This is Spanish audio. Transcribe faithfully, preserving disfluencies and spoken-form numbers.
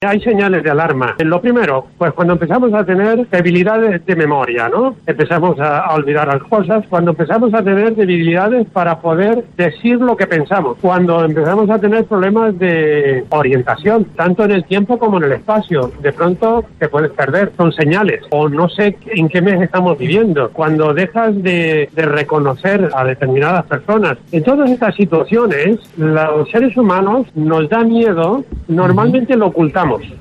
Hay señales de alarma. Lo primero, pues cuando empezamos a tener debilidades de memoria, ¿no? Empezamos a, a olvidar las cosas, cuando empezamos a tener debilidades para poder decir lo que pensamos, cuando empezamos a tener problemas de orientación, tanto en el tiempo como en el espacio. De pronto te puedes perder, son señales, o no sé en qué mes estamos viviendo, cuando dejas de, de reconocer a determinadas personas. En todas estas situaciones, los seres humanos nos da miedo, normalmente lo ocultamos.